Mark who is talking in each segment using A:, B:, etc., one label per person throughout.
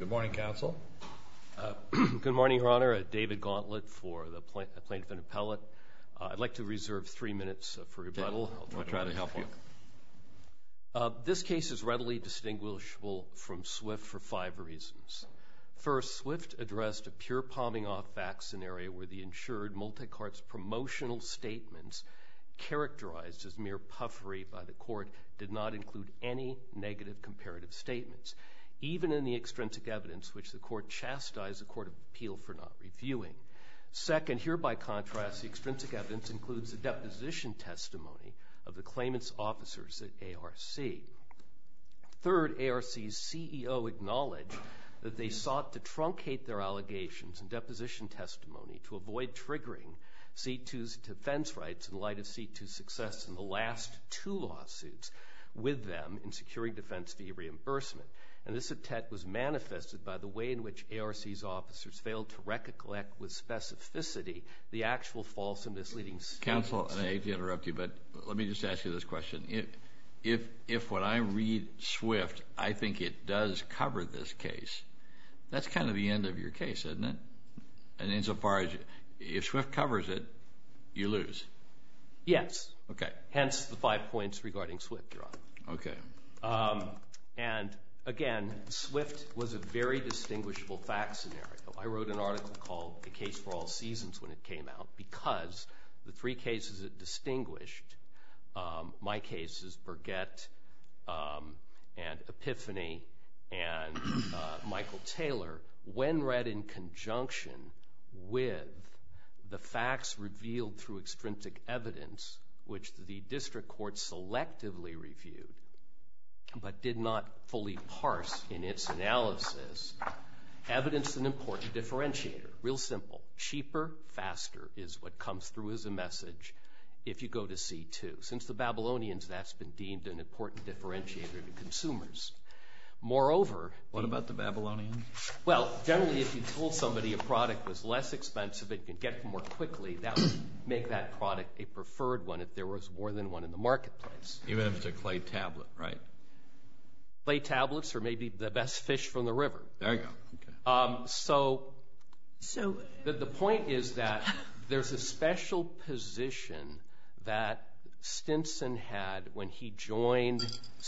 A: Good morning, counsel.
B: Good morning, Your Honor. David Gauntlet for the plaintiff and appellate. I'd like to reserve 3 minutes for rebuttal.
A: I'll try to help you.
B: This case is readily distinguishable from Swift for 5 reasons. First, Swift addressed a pure palming off fact scenario where the insured Multicart's promotional statements, characterized as mere puffery by the court, did not include any negative comparative statements, even in the extrinsic evidence, which the court chastised the Court of Appeal for not reviewing. Second, here by contrast, the extrinsic evidence includes the deposition testimony of the claimant's officers at ARC. Third, ARC's CEO acknowledged that they sought to truncate their allegations and deposition testimony to avoid triggering C2's defense rights in light of C2's success in the last 2 lawsuits with them in securing defense fee reimbursement. And this attack was manifested by the way in which ARC's officers failed to recollect with specificity the actual false and misleading statements.
A: Counsel, and I hate to interrupt you, but let me just ask you this question. If when I read Swift, I think it does cover this case, that's kind of the end of your case, isn't it? And insofar as if Swift covers it, you lose.
B: Yes.
A: Okay.
B: Hence the 5 points regarding Swift, Your Honor.
A: Okay.
B: And again, Swift was a very distinguishable fact scenario. I wrote an article called A Case for All Seasons when it came out because the 3 cases it distinguished, my cases, Burgett and Epiphany and Michael Taylor, when read in conjunction with the facts revealed through extrinsic evidence, which the district court selectively reviewed but did not fully parse in its analysis, evidenced an important differentiator. Real simple. Cheaper, faster is what comes through as a message if you go to C2. Since the Babylonians, that's been deemed an important differentiator to consumers. Moreover...
A: What about the Babylonians?
B: Well, generally, if you told somebody a product was less expensive and could get it more quickly, that would make that product a preferred one if there was more than one in the marketplace.
A: Even if it's a clay tablet, right?
B: Clay tablets are maybe the best fish from the river.
A: There you go. Okay.
B: So the point is that there's a special position that Stinson had when he joined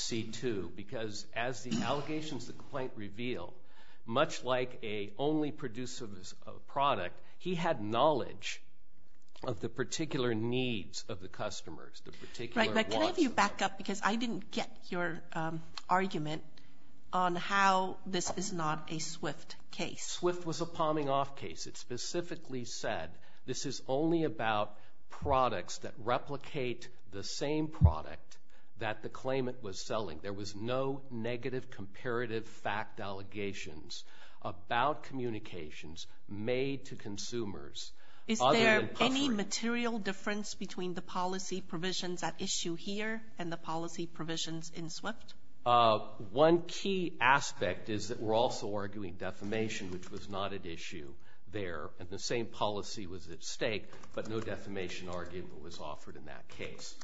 B: C2 because as the allegations of the complaint reveal, much like a only producer of a product, he had knowledge of the particular needs of the customers, the particular wants.
C: Right, but can I have you back up because I didn't get your argument on how this is not a Swift case.
B: Swift was a palming off case. It specifically said this is only about products that replicate the same product that the claimant was selling. There was no negative comparative fact allegations about communications made to consumers.
C: Is there any material difference between the policy provisions at issue here and the policy provisions in Swift?
B: One key aspect is that we're also arguing defamation, which was not at issue there, and the same policy was at stake, but no defamation argument was offered in that case.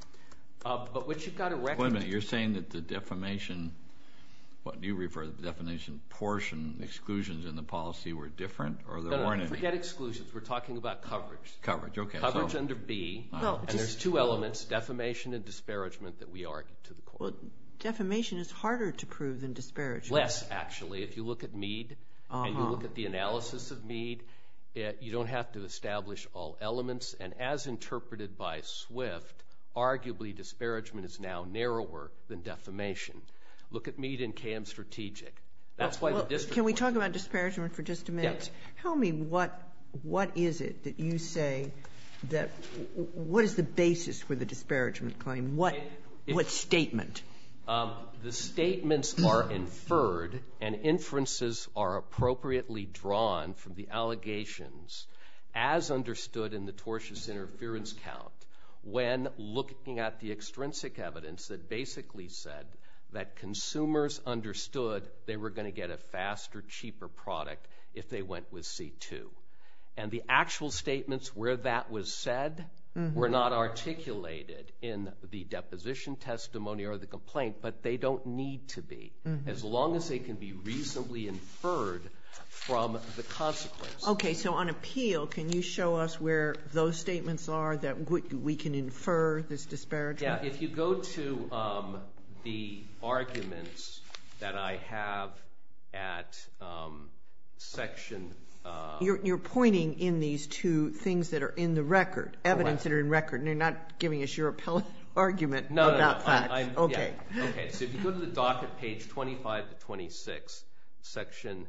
B: But what you've got to recognize...
A: Wait a minute, you're saying that the defamation, what do you refer to the defamation portion, exclusions in the policy were different, or there weren't any?
B: Forget exclusions. We're talking about coverage.
A: Coverage, okay.
B: Coverage under B, and there's 2 elements, defamation and disparagement, that we argued to the court.
D: Well, defamation is harder to prove than disparagement.
B: Less, actually. If you look at Mead and you look at the analysis of Mead, you don't have to establish all elements, and as interpreted by Swift, arguably disparagement is now narrower than defamation. Look at Mead and KM Strategic. That's why the district...
D: Can we talk about disparagement for just a minute?
B: Yes.
D: Tell me what is it that you say that... What is the basis for the disparagement claim? What statement?
B: The statements are inferred and inferences are appropriately drawn from the allegations as understood in the tortious interference count when looking at the extrinsic evidence that basically said that consumers understood they were going to get a faster, cheaper product if they went with C2. And the actual statements where that was said were not articulated in the deposition testimony or the complaint, but they don't need to be, as long as they can be reasonably inferred from the consequence.
D: Okay, so on appeal, can you show us where those statements are that we can infer this disparagement?
B: Yeah, if you go to the arguments that I have at section...
D: You're pointing in these two things that are in the record, evidence that are in record, and you're not giving us your appellate argument about facts. Okay.
B: Yeah. Okay, so if you go to the docket page 25 to 26, section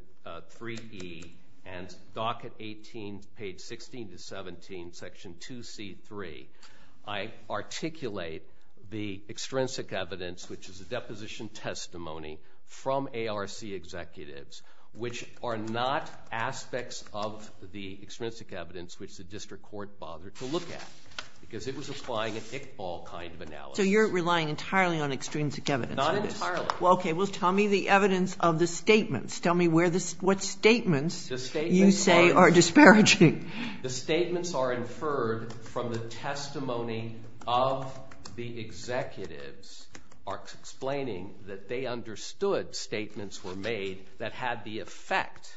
B: 3E, and docket 18, page 16 to 17, section 2C3, I articulate the extrinsic evidence, which is a deposition testimony from ARC executives, which are not aspects of the extrinsic evidence which the district court bothered to look at, because it was applying an Iqbal kind of analysis.
D: So you're relying entirely on extrinsic evidence?
B: Not entirely.
D: Well, okay, well, tell me the evidence of the statements. Tell me what statements you say are disparaging.
B: The statements are inferred from the testimony of the executives are explaining that they understood statements were made that had the effect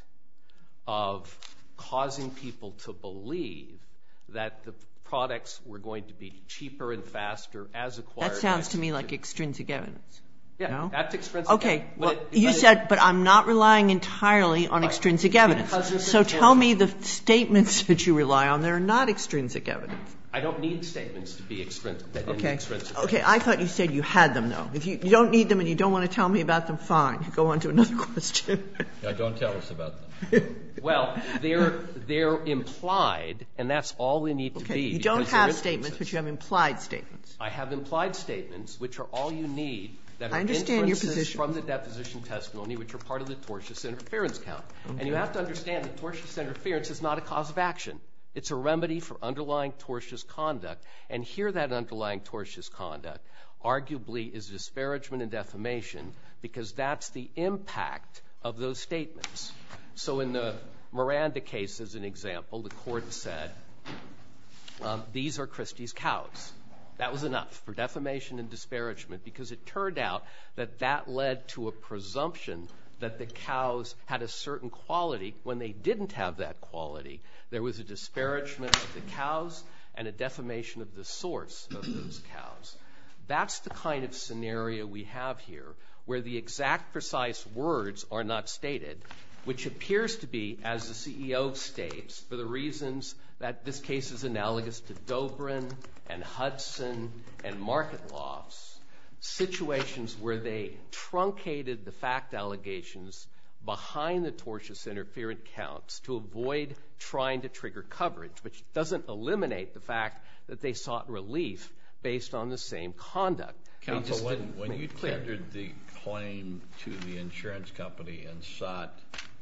B: of causing people to believe that the products were going to be cheaper and faster as acquired.
D: That sounds to me like extrinsic evidence.
B: Yeah,
D: no?
B: That's extrinsic
D: evidence. Okay, well,
B: you
D: said, but I'm not relying entirely on extrinsic evidence. So tell me the statements that you rely on that are not extrinsic evidence.
B: I don't need statements to be extrinsic.
D: Okay, I thought you said you had them, though. If you don't need them and you don't want to tell me about them, fine. Go on to another question.
A: Yeah, don't tell us about them.
B: Well, they're implied, and that's all they need to be.
D: You don't have statements, but you have implied statements.
B: I have implied statements, which are all you need, that are
D: I understand your
B: inferences
D: position.
B: from the deposition testimony, which are part of the tortious interference count. Okay. And you have to understand that tortious interference is not a cause of action. It's a remedy for underlying tortious conduct. And here that underlying tortious conduct arguably is disparagement and defamation, because that's the impact of those statements. So in the Miranda case, as an example, the court said, these are Christie's cows. That was enough for defamation and disparagement, because it turned out that that led to a presumption that the cows had a certain quality when they didn't have that quality. There was a disparagement of the cows and a defamation of the source of those cows. That's the kind of scenario we have here, where the exact precise words are not stated, which appears to be, as the CEO states, for the reasons that this case is analogous to Dobrin and Hudson and Market Lofts, situations where they truncated the fact allegations behind the tortious interference counts to avoid trying to trigger coverage, which doesn't eliminate the fact that they sought relief based on the same conduct.
A: Counsel, when you tendered the claim to the insurance company and sought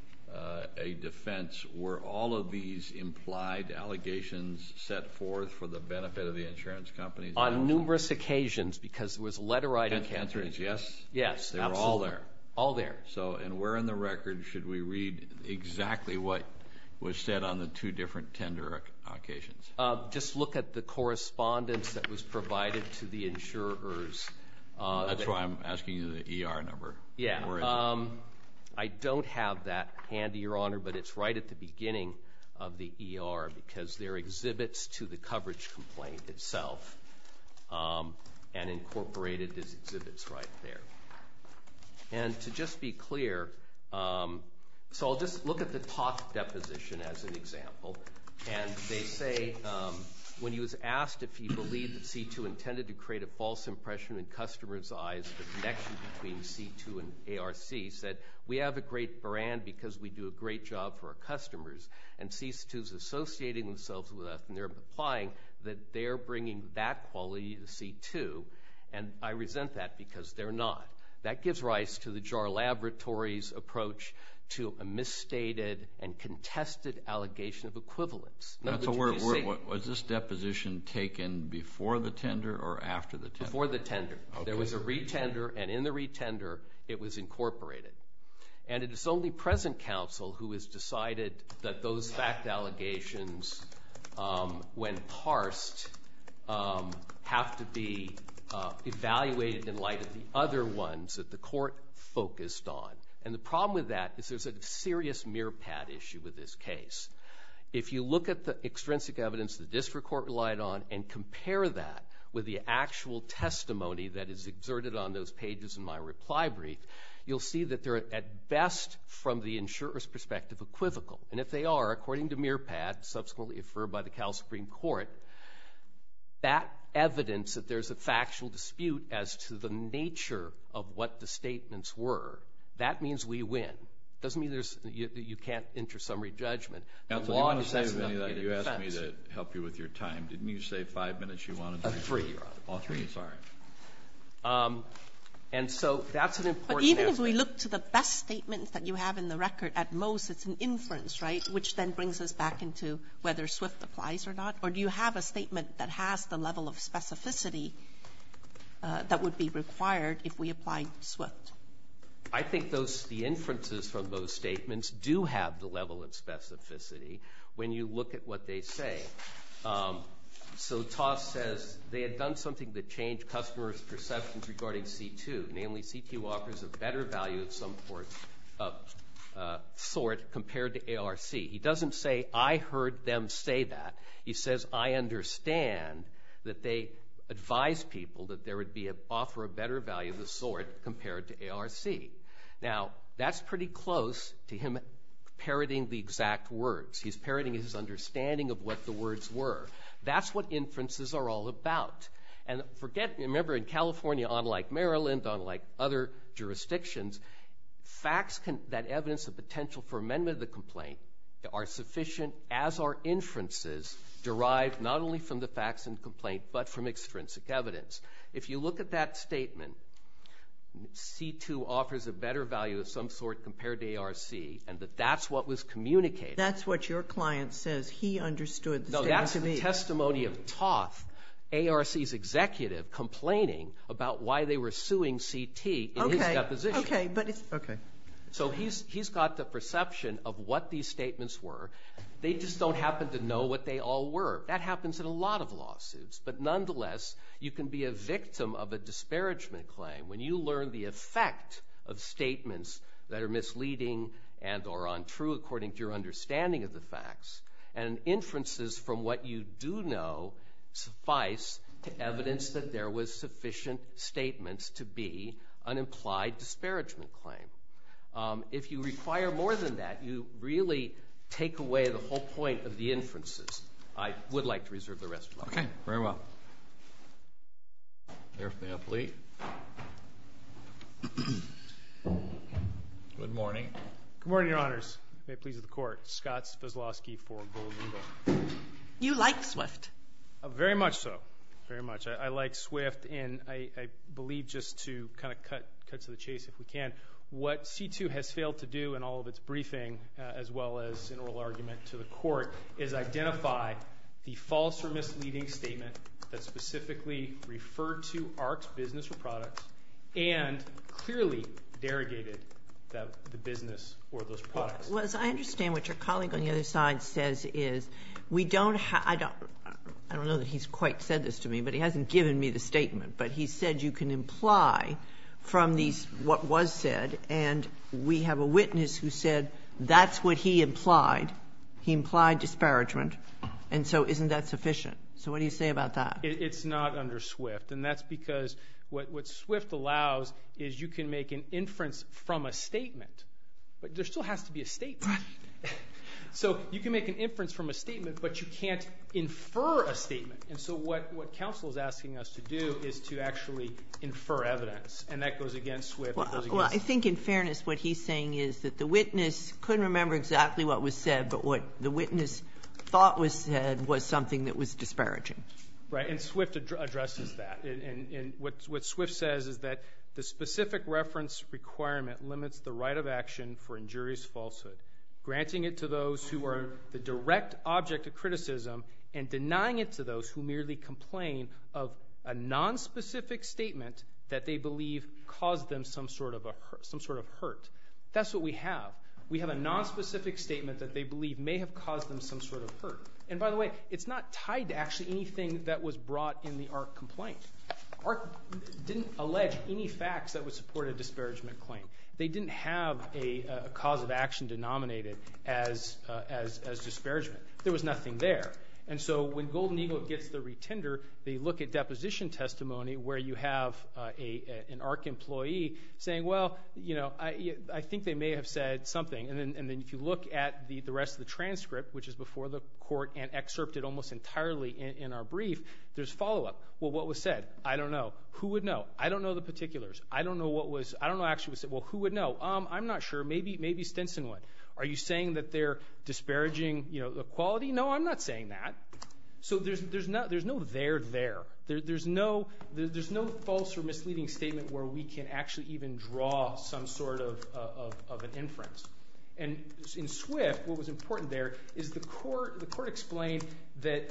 A: a defense, were all of these implied allegations set forth for the benefit of the insurance companies?
B: On numerous occasions, because there was a letter writing
A: campaign. The answer is yes?
B: Yes,
A: they
B: absolutely.
A: were all there?
B: All there.
A: So, and where in the record should we read exactly what was said on the two different tender occasions?
B: Just look at the correspondence that was provided to the insurers.
A: That's why I'm asking you the ER number.
B: Yeah.
A: Where is it?
B: I don't have that handy, Your Honor, but it's right at the beginning of the ER, because they're exhibits to the coverage complaint itself, and incorporated as exhibits right there. And to just be clear, so I'll just look at the Toth deposition as an example. And they say, when he was asked if he believed that C2 intended to create a false impression in customers' eyes, the connection between C2 and ARC, said, we have a great brand because we do a great job for our customers. And C2's associating themselves with us, and they're implying that they're bringing that quality to C2. And I resent that, because they're not. That gives rise to the JAR Laboratories approach to a misstated and contested allegation of equivalence.
A: So was this deposition taken before the tender or after the tender?
B: Before the tender.
A: Okay.
B: There was a retender, and in the retender, it was incorporated. And it is only present counsel who has decided that those fact allegations, when parsed, have to be evaluated in light of the other ones that the court focused on. And the problem with that is there's a serious Mearpat issue with this case. If you look at the extrinsic evidence the district court relied on and compare that with the actual testimony that is exerted on those pages in my reply brief, you'll see that they're at best, from the insurer's perspective, equivocal. And if they are, according to Mearpat, subsequently affirmed by the Cal Supreme Court, that evidence that there's a factual dispute as to the nature of what the statements were, that means we win. Doesn't mean you can't enter summary judgment.
A: Counsel, you want to say any of that? You asked me to help you with your time. Didn't you say 5 minutes you wanted to?
B: 3, Your Honor.
A: All 3, sorry.
B: And so that's an important
C: But even
B: aspect.
C: if we look to the best statements that you have in the record, at most it's an inference, right, which then brings us back into whether SWIFT applies or not? Or do you have a statement that has the level of specificity that would be required if we applied SWIFT?
B: I think the inferences from those statements do have the level of specificity when you look at what they say. So Toss says they had done something that changed customers' perceptions regarding C2. Namely, C2 offers a better value of some sort compared to ARC. He doesn't say, I heard them say that. He says, I understand that they advise people that there would be offer a better value of the sort compared to ARC. Now, that's pretty close to him parroting the exact words. He's parroting his understanding of what the words were. That's what inferences are all about. And remember, in California, unlike Maryland, unlike other jurisdictions, facts that evidence the potential for amendment of the complaint are sufficient, as are inferences derived not only from the facts in the complaint, but from extrinsic evidence. If you look at that statement, C2 offers a better value of some sort compared to ARC, and that's what was communicated.
D: That's what your client says he understood the statement to be.
B: No, that's the testimony of Toth, ARC's executive, complaining about why they were suing CT in his deposition.
D: Okay, but it's okay.
B: So he's got the perception of what these statements were. They just don't happen to know what they all were. That happens in a lot of lawsuits. But nonetheless, you can be a victim of a disparagement claim when you learn the effect of statements that are misleading and are untrue according to your understanding of the facts. And inferences from what you do know suffice to evidence that there was sufficient statements to be an implied disparagement claim. If you require more than that, you really take away the whole point of the inferences. I would like to reserve the rest of my time.
A: Okay, very well. There for the appellee. Good morning.
E: Good morning, Your Honors. May it please the Court. Scott Svizlowski for Gold Eagle.
C: You like SWIFT?
E: Very much so. Very much. I like SWIFT, and I believe, just to kind of cut to the chase if we can, what C2 has failed to do in all of its briefing, as well as in oral argument to the Court, is identify the false or misleading statement that specifically referred to ARC's business or products and clearly derogated the business or those products.
D: Well, as I understand what your colleague on the other side says is, we don't I don't know that he's quite said this to me, but he hasn't given me the statement. But he said you can imply from these what was said, and we have a witness who said that's what he implied. He implied disparagement, and so isn't that sufficient? So what do you say about that?
E: It's not under SWIFT, and that's because what SWIFT allows is you can make an inference from a statement, but there still has to be a statement. So you can make an inference from a statement, but you can't infer a statement. And so what counsel is asking us to do is to actually infer evidence, and that goes against SWIFT.
D: Well, I think in fairness what he's saying is that the witness couldn't remember exactly what was said, but what the witness thought was said was something that was disparaging.
E: Right, and SWIFT addresses that. And what SWIFT says is that the specific reference requirement limits the right of action for injurious falsehood, granting it to those who are the direct object of criticism and denying it to those who merely complain of a nonspecific statement that they believe caused them some sort of hurt. That's what we have. We have a nonspecific statement that they believe may have caused them some sort of hurt. And by the way, it's not tied to actually anything that was brought in the ARC complaint. ARC didn't allege any facts that would support a disparagement claim. They didn't have a cause of action denominated as disparagement. There was nothing there. And so when Golden Eagle gets the retender, they look at deposition testimony where you have an ARC employee saying, well, I think they may have said something. And then if you look at the rest of the transcript, which is before the court and excerpted almost entirely in our brief, there's follow-up. Well, what was said? I don't know. Who would know? I don't know the particulars. I don't know actually what was said. Well, who would know? I'm not sure. Maybe Stinson would. Are you saying that they're disparaging, the quality? No, I'm not saying that. So there's no there. There's no false or misleading statement where we can actually even draw some sort of an inference. And in Swift, what was important there is the court explained that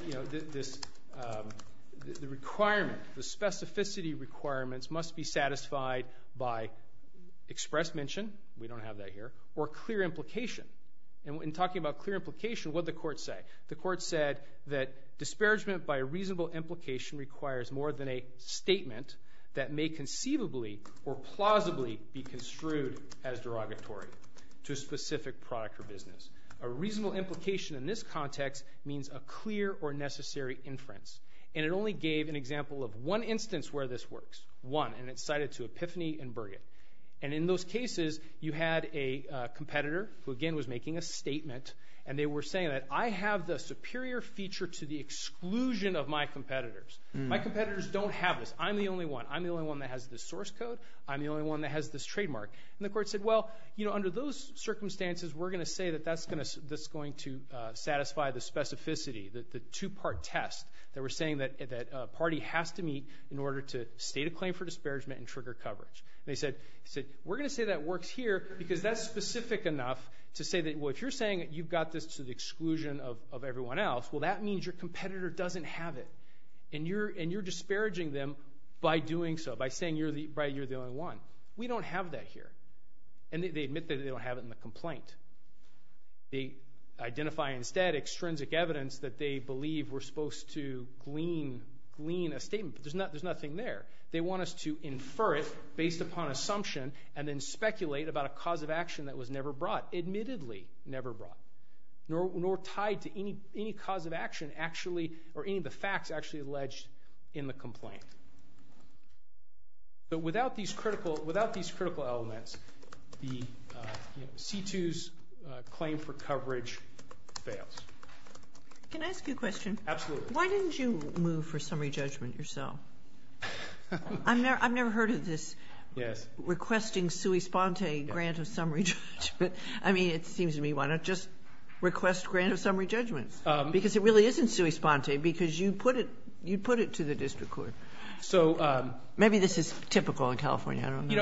E: the requirement, the specificity requirements must be satisfied by express mention, we don't have that here, or clear implication. And in talking about clear implication, what did the court say? The court said that disparagement by a reasonable implication requires more than a statement that may conceivably or plausibly be construed as derogatory to a specific product or business. A reasonable implication in this context means a clear or necessary inference. And it only gave an example of one instance where this works. One, and it's cited to Epiphany and Burgett. And in those cases, you had a competitor who, again, was making a statement, and they were saying that I have the superior feature to the exclusion of my competitors. My competitors don't have this. I'm the only one. I'm the only one that has this source code. I'm the only one that has this trademark. And the court said, well, under those circumstances, we're going to say that that's going to satisfy the specificity, the two-part test that we're saying that a party has to meet in order to state a claim for disparagement and trigger coverage. They said, we're going to say that works here because that's specific enough to say that, well, if you're saying that you've got this to the exclusion of everyone else, well, that means your competitor doesn't have it. And you're disparaging them by doing so, by saying you're the only one. We don't have that here. And they admit that they don't have it in the complaint. They identify instead extrinsic evidence that they believe we're supposed to glean a statement, but there's nothing there. They want us to infer it based upon assumption and then speculate about a cause of action that was never brought, admittedly never brought, nor tied to any cause of action actually, or any of the facts actually alleged in the complaint. But without these critical elements, the C2's claim for coverage fails.
D: Can I ask you a question?
E: Absolutely.
D: Why didn't you move for summary judgment yourself? I've never heard of this.
E: Yes.
D: Requesting sui sponte grant of summary judgment. I mean, it seems to me, why not just request grant of summary judgment? Because it really isn't sui sponte, because you put it to the district court.
E: So
D: maybe this is typical in California. I don't know.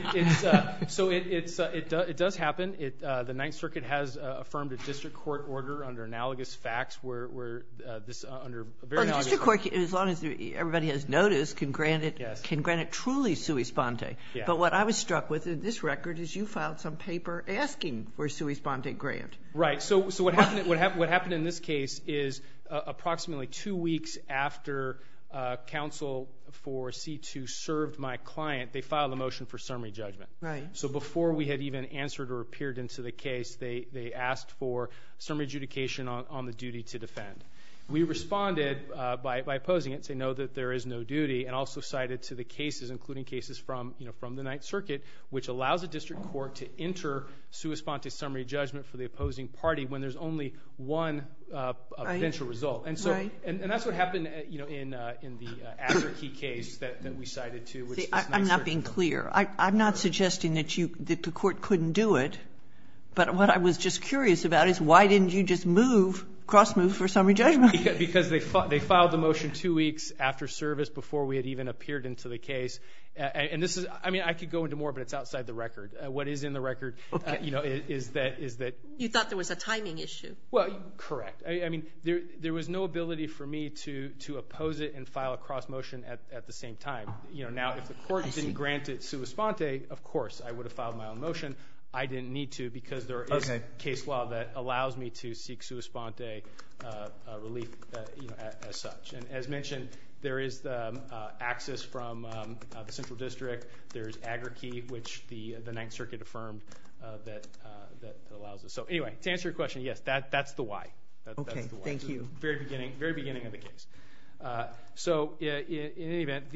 E: It does happen. The Ninth Circuit has affirmed a district court order under analogous facts where this under very analogous.
D: The district court, as long as everybody has notice, can grant it.
E: Yes.
D: Can grant it truly sui sponte.
E: Yeah.
D: But what I was struck with in this record is you filed some paper asking for a sui sponte grant.
E: Right. So what happened in this case is approximately 2 weeks after counsel for C2 served my client, they filed a motion for summary judgment.
D: Right.
E: So before we had even answered or appeared into the case, they asked for summary adjudication on the duty to defend. We responded by opposing it, saying no, that there is no duty, and also cited to the cases, including cases from the Ninth Circuit, which allows a district court to enter sua sponte summary judgment for the opposing party when there's only one potential result. And so,
D: right.
E: and that's what happened, in the Azerkey case that we cited too. Which
D: See, I'm not being clear. I'm not suggesting that the court couldn't do it, but what I was just curious about is why didn't you just cross move for summary judgment?
E: Because they filed the motion 2 weeks after service before we had even appeared into the case. And this is, I mean, I could go into more, but it's outside the record. What is in the record,
D: okay.
E: Is that
C: You thought there was a timing issue.
E: Well, correct. I mean, there was no ability for me to oppose it and file a cross motion at the same time. Now, if the court didn't grant it sua sponte, of course, I would have filed my own motion. I didn't need to because there is case law that allows me to seek sua sponte relief, as such. And as mentioned, there is the access from the Central District. There's Agrikey, which the Ninth Circuit affirmed that allows us. So anyway, to answer your question, yes, that's the why. That's the why.
D: Thank you.
E: Very beginning of the case. So in any event,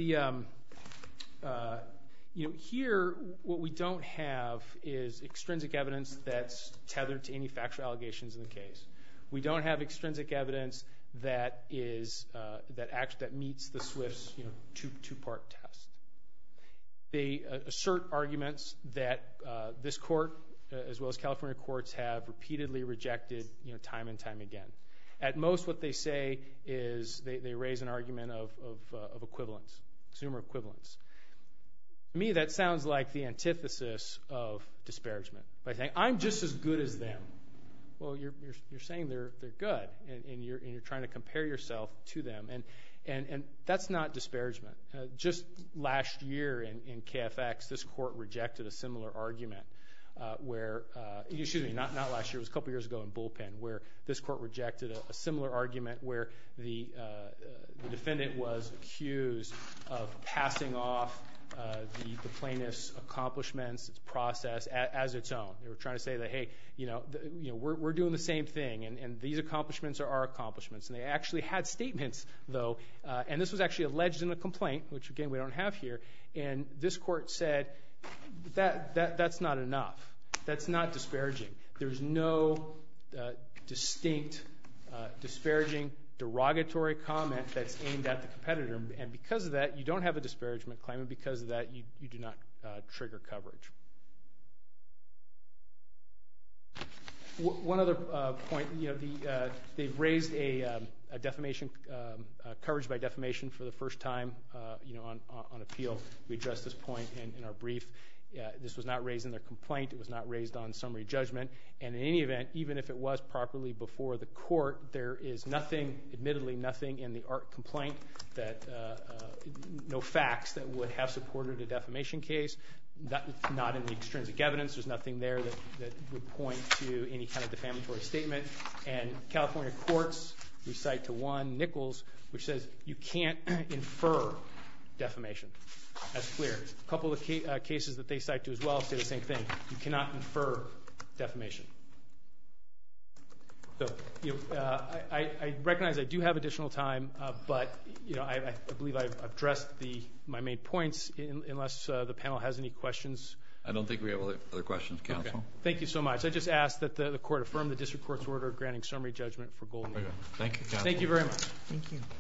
E: here what we don't have is extrinsic evidence that's tethered to any factual allegations in the case. We don't have extrinsic evidence that is that meets the SWIFT's two-part test. They assert arguments that this court, as well as California courts, have repeatedly rejected, time and time again. At most, what they say is they raise an argument of equivalence, consumer equivalence. To me, that sounds like the antithesis of disparagement. By saying, I'm just as good as them. Well, you're saying they're good, and you're trying to compare yourself to them, and that's not disparagement. Just last year in KFX, this court rejected a similar argument where, not last year, it was a couple years ago in Bullpen, where this court rejected a similar argument where the defendant was accused of passing off the plaintiff's accomplishments, its process, as its own. They were trying to say that, hey, we're doing the same thing, and these accomplishments are our accomplishments. And they actually had statements, though, and this was actually alleged in a complaint, which, again, we don't have here. And this court said that's not enough. That's not disparaging. There's no distinct disparaging, derogatory comment that's aimed at the competitor, and because of that, you don't have a disparagement claim, and because of that, you do not trigger coverage. One other point, they've raised a defamation coverage by defamation for the first time, on appeal. We addressed this point in our brief. This was not raised in their complaint. It was not raised on summary judgment. And in any event, even if it was properly before the court, there is admittedly nothing in the ART complaint no facts that would have supported a defamation case. Not in the extrinsic evidence. There's nothing there that would point to any kind of defamatory statement. And California courts, we cite to one, Nichols, which says you can't infer defamation. That's clear. A couple of cases that they cite to as well say the same thing. You cannot infer defamation. So, I recognize I do have additional time, but I believe I've addressed my main points. Unless the panel has any questions.
A: I don't think we have other questions, counsel.
E: Okay. Thank you so much. I just ask that the court affirm the district court's order granting summary judgment for Golden Eagle.
A: Thank you, counsel.
E: Thank you very much.
D: Thank you.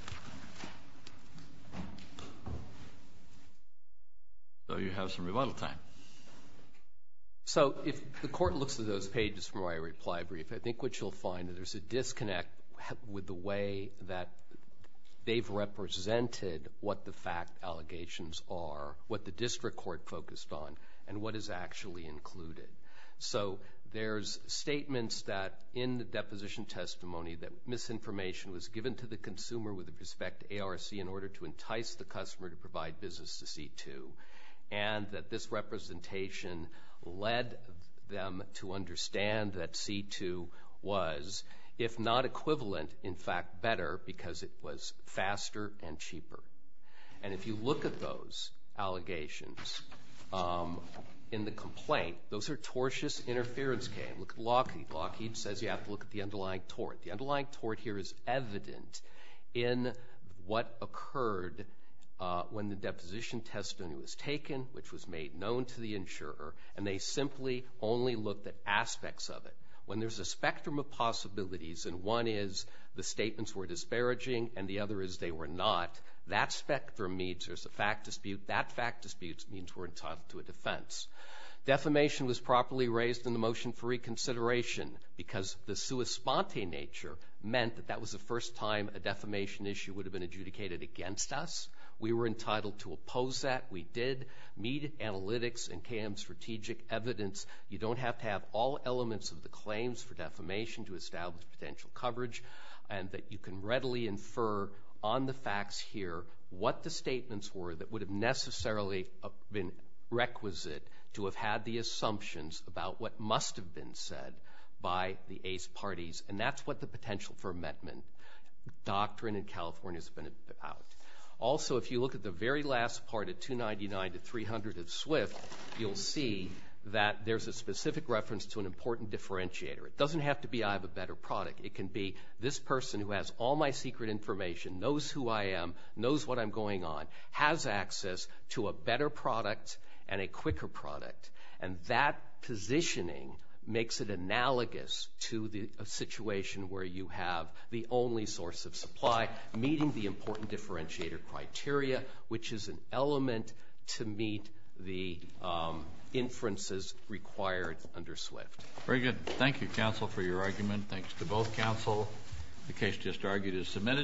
A: So you have some rebuttal time.
B: So if the court looks at those pages from my reply brief, I think what you'll find is there's a disconnect with the way that they've represented what the fact allegations are, what the district court focused on, and what is actually included. So there's statements that in the deposition testimony that misinformation was given to the consumer with respect to ARC in order to entice the customer to provide business to C2, and that this representation led them to understand that C2 was, if not equivalent, in fact better because it was faster and cheaper. And if you look at those allegations in the complaint, those are tortious interference claims. Look at Lockheed. Lockheed says you have to look at the underlying tort. The underlying tort here is evident in what occurred when the deposition testimony was taken, which was made known to the insurer, and they simply only looked at aspects of it. When there's a spectrum of possibilities, and one is the statements were disparaging and the other is they were not, that spectrum means there's a fact dispute. That fact dispute means we're entitled to a defense. Defamation was properly raised in the motion for reconsideration because the sua sponte nature meant that that was the first time a defamation issue would have been adjudicated against us. We were entitled to oppose that. We did. Mead Analytics and KM Strategic Evidence, you don't have to have all elements of the claims for defamation to establish potential coverage, and that you can readily infer on the facts here what the statements were that would have necessarily been requisite to have had the assumptions about what must have been said by the ACE parties, and that's what the potential for amendment doctrine in California has been about. Also, if you look at the very last part at 299 to 300 of SWIFT, you'll see that there's a specific reference to an important differentiator. It doesn't have to be I have a better product. It can be this person who has all my secret information, knows who I am, knows what I'm going on, has access to a better product and a quicker product. And that positioning makes it analogous to a situation where you have the only source of supply, meeting the important differentiator criteria, which is an element to meet the inferences required under SWIFT.
A: Very good. Thank you, counsel, for your argument. Thanks to both counsel. The case just argued is submitted.